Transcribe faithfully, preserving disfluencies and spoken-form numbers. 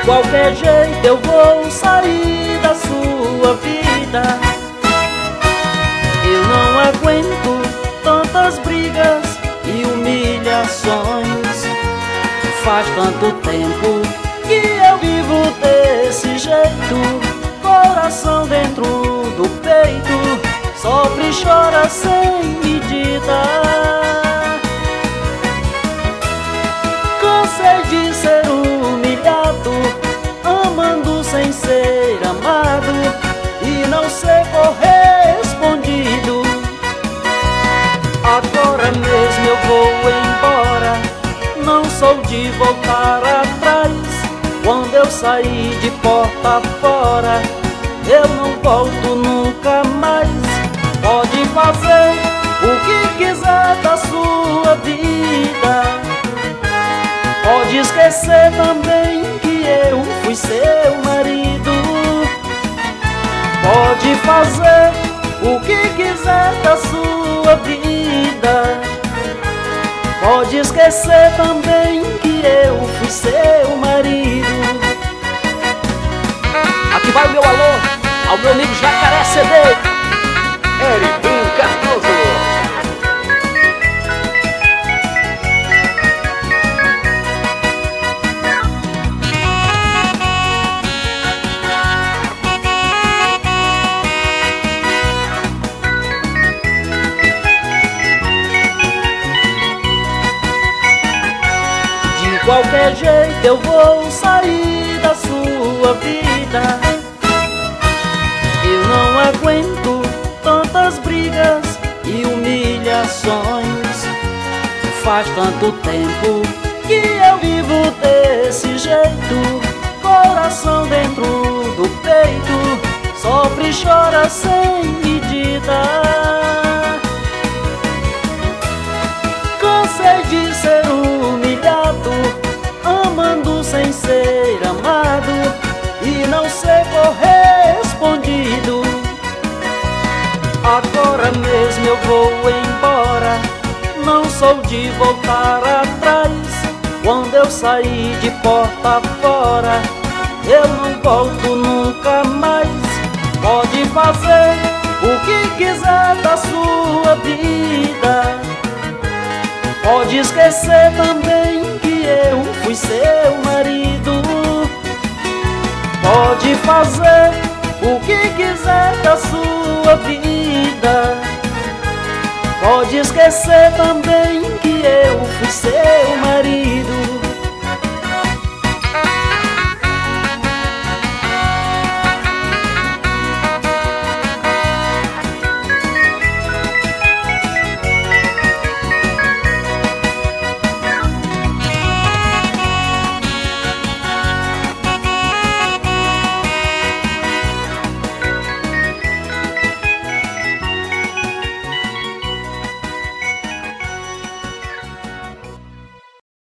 qualquer jeito eu vou sair da sua vida. Eu não aguento tantas brigas e humilhações. Faz tanto tempo que eu vivo desse jeito. Coração dentro do peito, sofre e chora sem medida. Cansei de ser humilhado, amando sem ser amado, e não ser correspondido. Agora mesmo eu vou embora, não sou de voltar atrás. Quando eu sair de porta fora, eu não volto nunca mais. Pode fazer o que quiser da sua vida, pode esquecer também que eu fui seu marido. Pode fazer o que quiser da sua vida, pode esquecer também que eu fui seu marido. Aqui vai o meu alô ao meu amigo Jacaré C D, Eriquinho Cardoso. De qualquer jeito eu vou sair da sua vida. Eu não aguento tantas brigas e humilhações. Faz tanto tempo que eu vivo desse jeito. Coração dentro do peito, sofre e chora sem medida. Cansei de ser humilhado, amando sem ser amado, e não ser correspondido. Agora mesmo eu vou embora, não sou de voltar atrás. Quando eu sair de porta fora, eu não volto nunca mais. Pode fazer o que quiser da sua vida, pode esquecer também que eu fui seu marido. Pode fazer o que quiser da sua vida, pode esquecer também que eu fui seu marido.